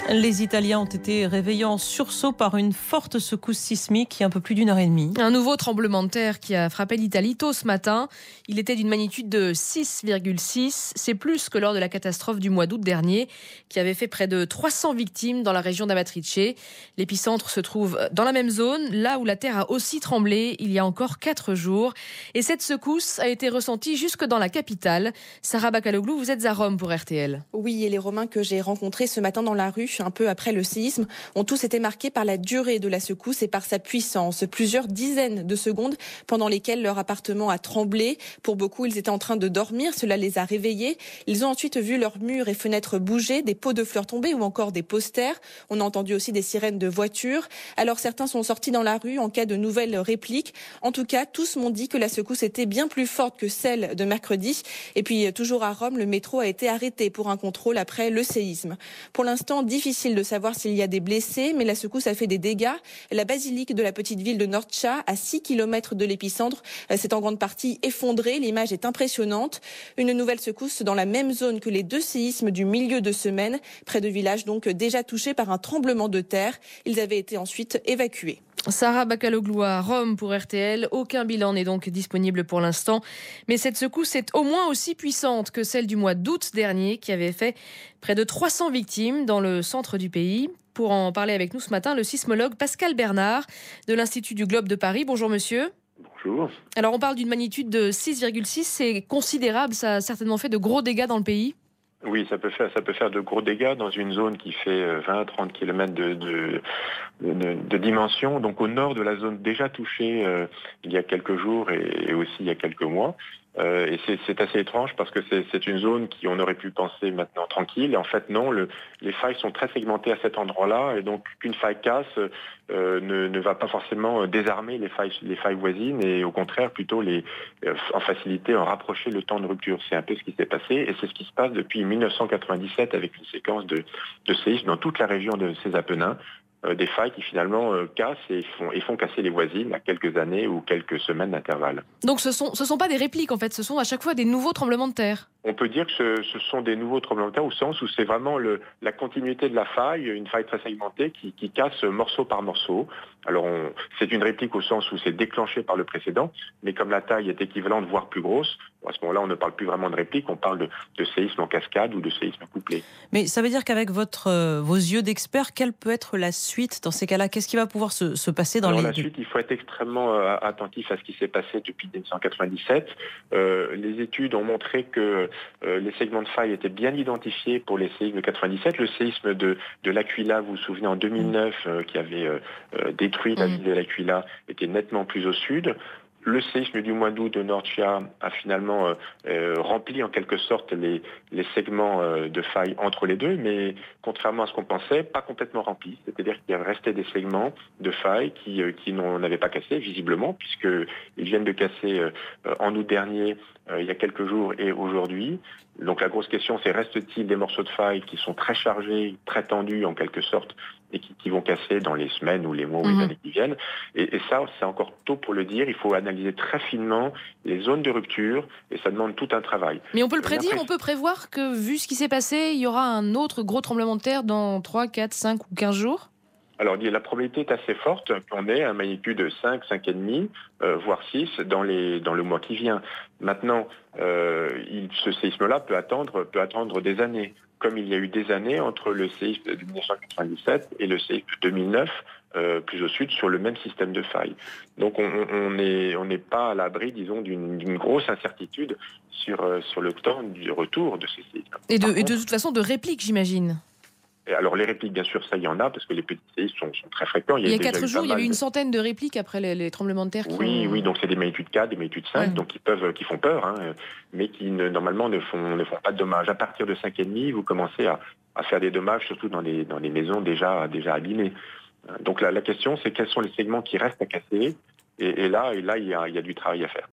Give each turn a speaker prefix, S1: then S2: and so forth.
S1: Les Italiens ont été réveillés en sursaut par une forte secousse sismique il y a un peu plus d'une heure et demie.
S2: Un nouveau tremblement de terre qui a frappé l'Italie tôt ce matin. Il était d'une magnitude de 6,6. C'est plus que lors de la catastrophe du mois d'août dernier qui avait fait près de 300 victimes dans la région d'Amatrice. L'épicentre se trouve dans la même zone, là où la terre a aussi tremblé il y a encore 4 jours. Et cette secousse a été ressentie jusque dans la capitale. Sarah Bakaloglou, vous êtes à Rome pour RTL.
S3: Oui, et les Romains que j'ai rencontrés ce matin dans la rue, un peu après le séisme, ont tous été marqués par la durée de la secousse et par sa puissance. Plusieurs dizaines de secondes pendant lesquelles leur appartement a tremblé. Pour beaucoup, ils étaient en train de dormir. Cela les a réveillés. Ils ont ensuite vu leurs murs et fenêtres bouger, des pots de fleurs tomber ou encore des posters. On a entendu aussi des sirènes de voitures. Alors certains sont sortis dans la rue en cas de nouvelles répliques. En tout cas, tous m'ont dit que la secousse était bien plus forte que celle de mercredi. Et puis, toujours à Rome, le métro a été arrêté pour un contrôle après le séisme. Pour l'instant, difficile de savoir s'il y a des blessés, mais la secousse a fait des dégâts. La basilique de la petite ville de Norcia, à 6 km de l'épicentre, s'est en grande partie effondrée. L'image est impressionnante. Une nouvelle secousse dans la même zone que les 2 séismes du milieu de semaine, près de villages donc déjà touchés par un tremblement de terre. Ils avaient été ensuite évacués.
S2: Sarah Bakaloglou à Rome pour RTL. Aucun bilan n'est donc disponible pour l'instant. Mais cette secousse est au moins aussi puissante que celle du mois d'août dernier qui avait fait près de 300 victimes dans le centre du pays. Pour en parler avec nous ce matin, le sismologue Pascal Bernard de l'Institut du Globe de Paris. Bonjour monsieur.
S4: Bonjour.
S2: Alors on parle d'une magnitude de 6,6. C'est considérable, ça a certainement fait de gros dégâts dans le pays.
S4: Oui, ça peut faire de gros dégâts dans une zone qui fait 20-30 km de dimension, donc au nord de la zone déjà touchée il y a quelques jours et aussi il y a quelques mois. Et c'est assez étrange parce que c'est une zone qui on aurait pu penser maintenant tranquille. Et en fait non, les failles sont très segmentées à cet endroit-là et donc qu'une faille casse ne va pas forcément désarmer les failles voisines et au contraire plutôt en faciliter, en rapprocher le temps de rupture. C'est un peu ce qui s'est passé et c'est ce qui se passe depuis 1997 avec une séquence de séismes dans toute la région de ces Apennins. Des failles qui finalement cassent et font casser les voisines à quelques années ou quelques semaines d'intervalle.
S2: Donc ce sont pas des répliques en fait, ce sont à chaque fois des nouveaux tremblements de terre.
S4: On peut dire que ce sont des nouveaux tremblements de terre au sens où c'est vraiment la continuité de la faille, une faille très segmentée qui casse morceau par morceau. Alors c'est une réplique au sens où c'est déclenché par le précédent, mais comme la taille est équivalente, voire plus grosse, à ce moment-là on ne parle plus vraiment de réplique, on parle de séisme en cascade ou de séisme couplé.
S1: Mais ça veut dire qu'avec vos yeux d'expert, quelle peut être la suite dans ces cas-là? Qu'est-ce qui va pouvoir se passer dans
S4: la suite, il faut être extrêmement attentif à ce qui s'est passé depuis 1997. Les études ont montré que les segments de faille étaient bien identifiés pour les séismes de 97. Le séisme de l'Aquila, vous vous souvenez, en 2009, qui avait détruit la ville de l'Aquila, était nettement plus au sud. Le séisme du mois d'août de Norcia a finalement rempli en quelque sorte les segments de faille entre les deux, mais contrairement à ce qu'on pensait, pas complètement rempli. C'est-à-dire qu'il restait des segments de faille qui n'avaient pas cassé, visiblement, puisqu'ils viennent de casser en août dernier, il y a quelques jours et aujourd'hui. Donc la grosse question, c'est reste-t-il des morceaux de faille qui sont très chargés, très tendus en quelque sorte, et qui vont casser dans les semaines ou les mois ou les années qui viennent. Et ça, c'est encore tôt pour le dire. Il faut analyser très finement les zones de rupture et ça demande tout un travail.
S2: Mais on peut le prédire, on peut prévoir que, vu ce qui s'est passé, il y aura un autre gros tremblement de terre dans 3, 4, 5 ou 15 jours ?
S4: Alors, la probabilité est assez forte qu'on ait un magnitude de 5, 5,5, voire 6 dans le mois qui vient. Maintenant, ce séisme-là peut attendre des années, comme il y a eu des années entre le séisme de 1997 et le séisme de 2009, plus au sud, sur le même système de faille. Donc, on n'est pas à l'abri, disons, d'une grosse incertitude sur le temps du retour de ces séismes.
S2: Et de toute façon, de répliques, j'imagine.
S4: Alors les répliques, bien sûr, ça il y en a, parce que les petits séismes sont très fréquents.
S2: Il y a 4 jours, il y avait une centaine de répliques après les tremblements de terre.
S4: Oui, donc c'est des magnitudes 4, des magnitudes 5, donc qui font peur, mais qui normalement ne font pas de dommages. À partir de 5,5, vous commencez à faire des dommages, surtout dans les maisons déjà abîmées. Donc la question, c'est quels sont les segments qui restent à casser, et là il y a du travail à faire.